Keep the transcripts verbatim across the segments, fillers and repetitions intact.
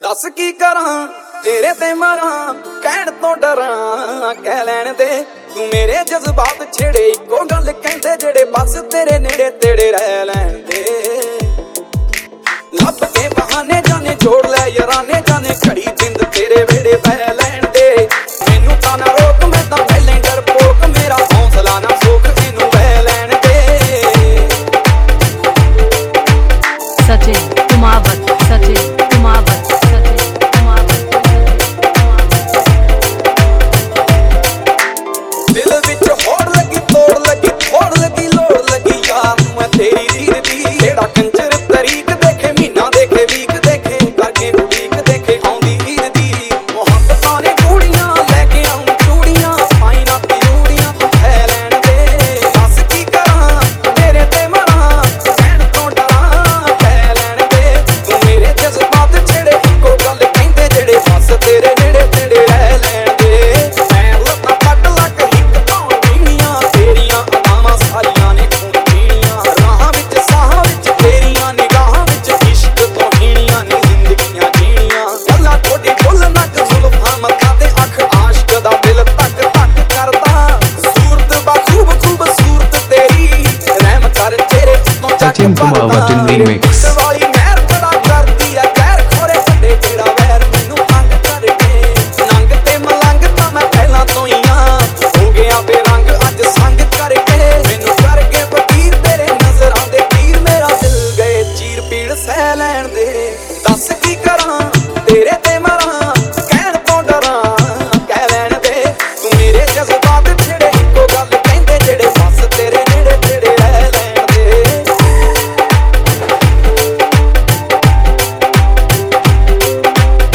दस की करा तेरे ते मरा कहण तो डरा कह लैण दे तू मेरे जज्बात छेड़े इको गल कहंदे जेड़े बस तेरे नेड़े तेड़े रह लैण दे लब के बहाने जाने जोड़ लै याराने जाने खड़ी जिंद तेरे वेड़े पै लैण दे मैनू तां ना रोक मैं तां पहले डरपोक मेरा हौसला ना सोख इनू वह लैण दे Sachin Kumawat Sachin Kumawat Sachin Kumawat in remix.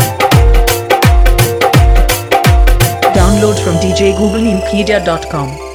Download from d j google media dot com.